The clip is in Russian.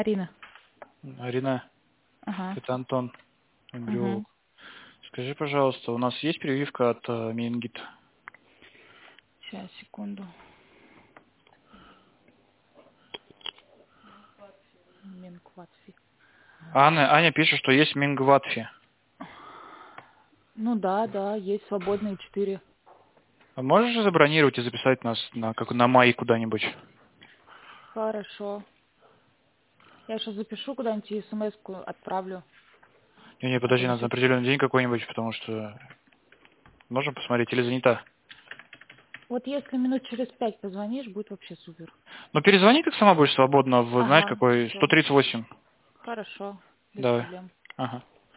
Арина. Арина, Ага. это Антон, Угу. эмбриолог. Скажи, пожалуйста, у нас есть прививка от менингита? Сейчас, секунду. Менкватфи. Аня пишет, что есть Мингватфи. Ну да, есть свободные 4. А можешь забронировать и записать нас на май куда-нибудь? Хорошо. Я сейчас запишу куда-нибудь и смс-ку отправлю. Не, подожди, надо на Запишите. определенный день какой-нибудь, потому что... Можем посмотреть или занята? Вот если минут через 5 позвонишь, будет вообще супер. Ну, перезвони, как сама будешь свободна, в, знаешь, Ага, какой, все. 138. Хорошо. Без Давай. проблем. Ага.